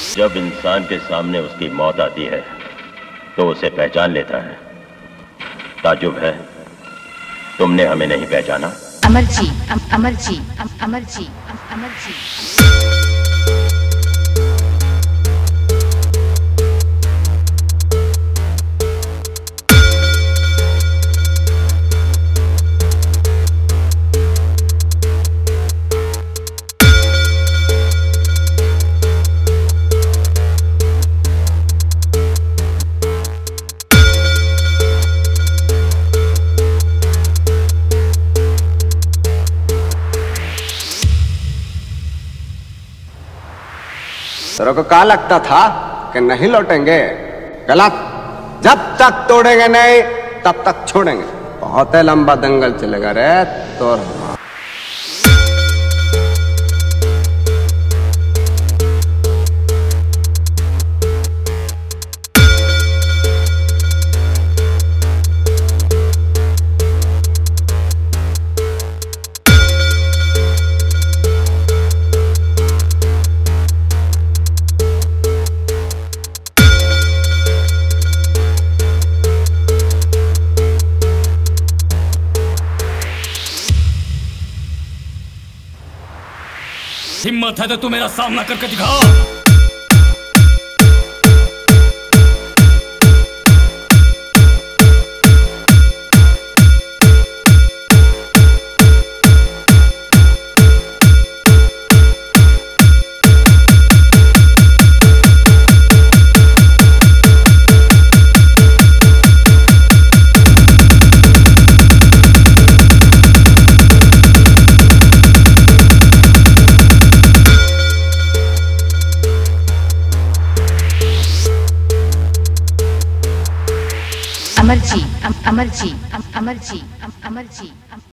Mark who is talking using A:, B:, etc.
A: जब इंसान के सामने उसकी मौत आती है तो उसे पहचान लेता है। ताजुब है तुमने हमें नहीं पहचाना।
B: अमर जी, अमर जी, अमर जी, अमर जी।
C: तेरे को क्या लगता था कि नहीं लौटेंगे? गलत। जब तक तोड़ेंगे नहीं तब तक छोड़ेंगे। बहुत ही लंबा दंगल चलेगा रे तो।
D: हिम्मत है तो तू मेरा सामना करके दिखा।
B: अमर जी, अमर जी, अमर जी, अमर जी।